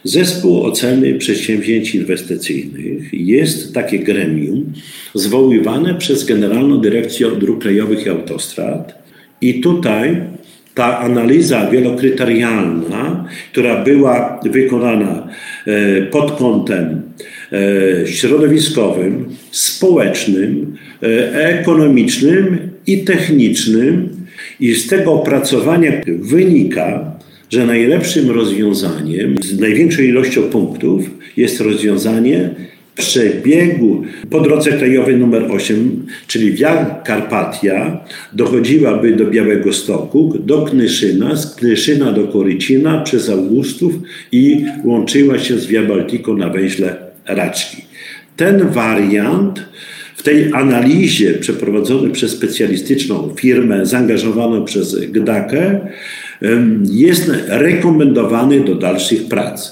Zespół oceny przedsięwzięć inwestycyjnych jest takie gremium zwoływane przez Generalną Dyrekcję Dróg Krajowych i Autostrad i tutaj ta analiza wielokryterialna, która była wykonana pod kątem środowiskowym, społecznym, ekonomicznym i technicznym i z tego opracowania wynika, że najlepszym rozwiązaniem z największą ilością punktów jest rozwiązanie przebiegu po drodze krajowej nr 8, czyli Via Carpatia, dochodziłaby do Białegostoku, do Knyszyna, z Knyszyna do Korycina przez Augustów i łączyła się z Via Baltico na węźle Raczki. Ten wariant w tej analizie przeprowadzonej przez specjalistyczną firmę zaangażowaną przez GDAK jest rekomendowany do dalszych prac.